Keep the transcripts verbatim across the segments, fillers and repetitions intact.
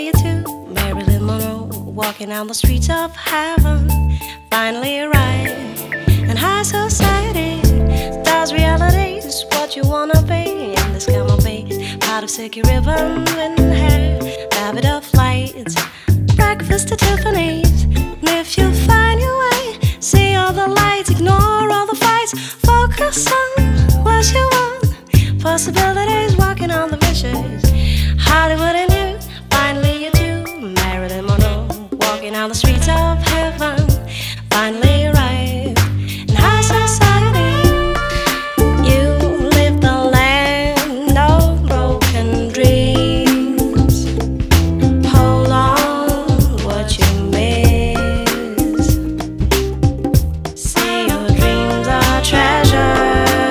Finally, you too, Marilyn Monroe, walking down the streets of heaven. Finally arrived in high society. Does reality is what you wanna be in this come of age? Part of silky ribbon and hair, lavender flights, breakfast at Tiffany's. And if you find your way, see all the lights, ignore all the fights, focus on what you want. Possibilities, walking on the wishes. Hollywood and you, finally you too, Marilyn Monroe, walking on the streets of heaven. Finally arrived in high society. You live the land of broken dreams. Hold on what you miss. See your dreams are treasure.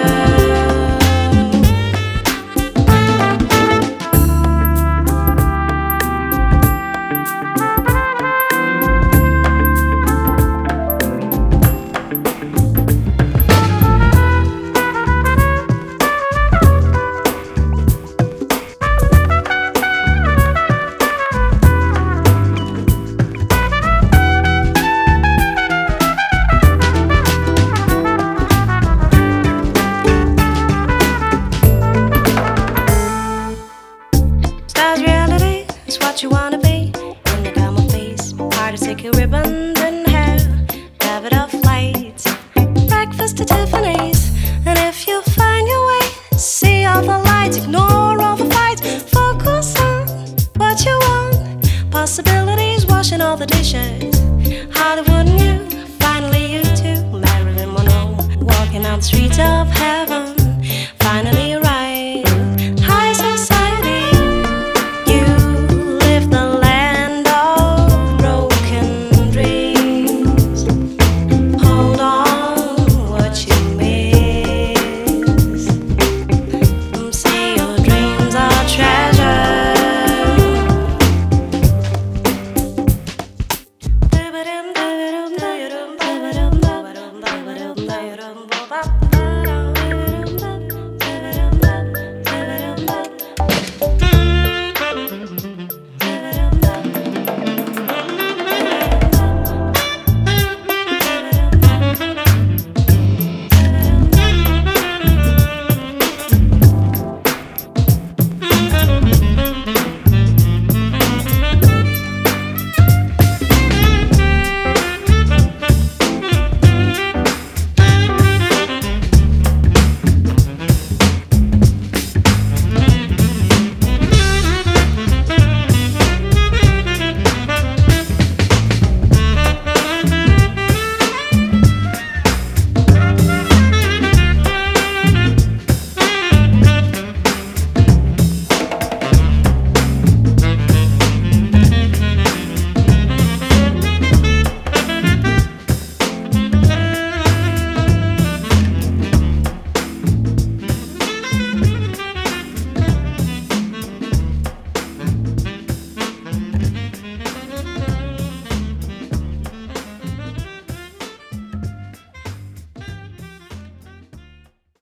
It's what you wanna be in the come of face. Party, sticky ribbons and hair, lavender flights, breakfast at Tiffany's. And if you find your way, see all the lights, ignore all the fights, focus on what you want. Possibilities, washing all the dishes. Hollywood and you, finally you too, Marilyn Monroe, walking on the streets of heaven.